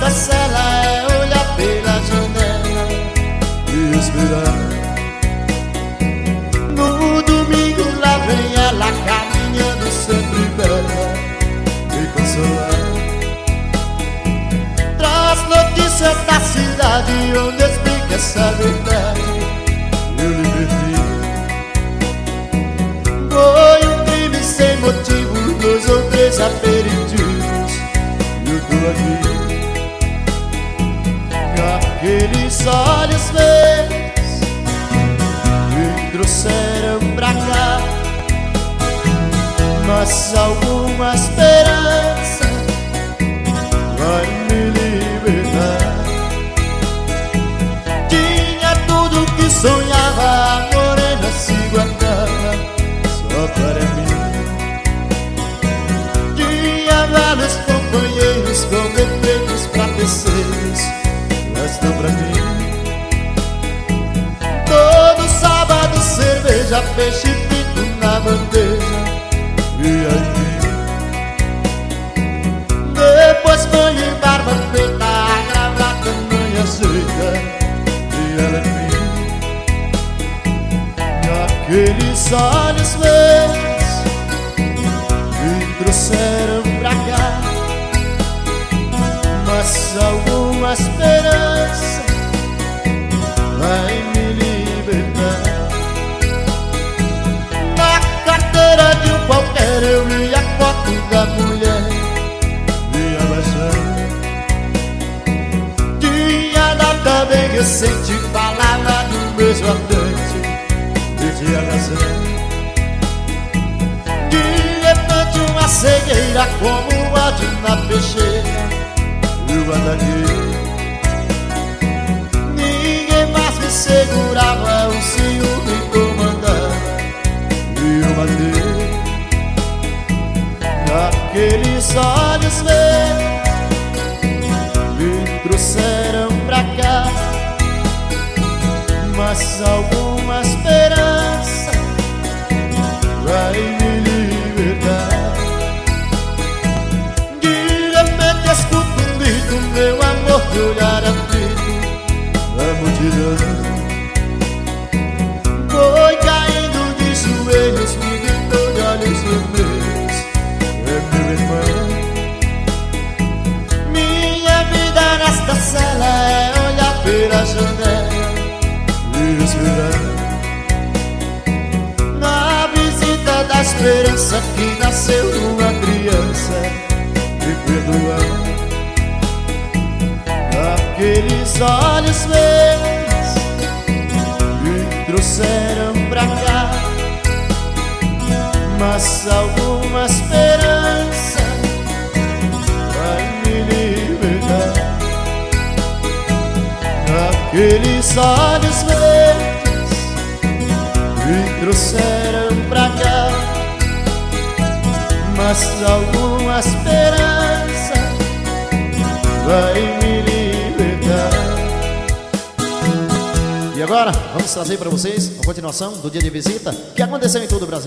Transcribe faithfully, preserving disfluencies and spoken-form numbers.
nesta cela é olhar pela janela e esperar. No domingo lá vem ela caminhando sempre bela me consolar. Traz notícias da cidade onde explica essa verdade. Eu lhe perdi. Foi um crime sem motivo, dois ou três aperitivos, e eu tô aqui. Aqueles olhos verdes me trouxeram pra cá, mas alguma esperança vai me libertar. Tinha tudo que sonhava, a morena se guardava só para mim. Tinha vários companheiros com defeitos pra terceiros, restam pra mim. Todo sábado cerveja, peixe frito na bandeja, e aí depois banho e barba feita, a gravata manha seca, e ela em mim. Aqueles olhos verdes me trouxeram pra cá, mas alguma esperança vai me libertar. Na carteira de um qualquer eu vi a foto da mulher me abaixando. Tinha data bem recente, falava do beijo ardente e de abraçar. De repente uma cegueira como o ódio na peixeira eu andei. Ninguém mais me segurava, o ciúme comandava e eu matei. Aqueles olhos verdes me trouxeram pra cá, mas alguma esperança vai me libertar. De repente escuto um grito, meu amor, de olhar aflito na multidão. Foi caindo de joelhos, me gritou de olhos vermelhos, é meu irmão. Minha vida nesta cela é olhar pela janela e esperar. Na visita da esperança que nasceu uma criança me perdoar. Aqueles olhos verdes me trouxeram pra cá, mas alguma esperança vai me libertar. Aqueles olhos verdes me trouxeram pra cá, mas alguma esperança vai me libertar. E agora, vamos trazer para vocês a continuação do dia de visita que aconteceu em todo o Brasil.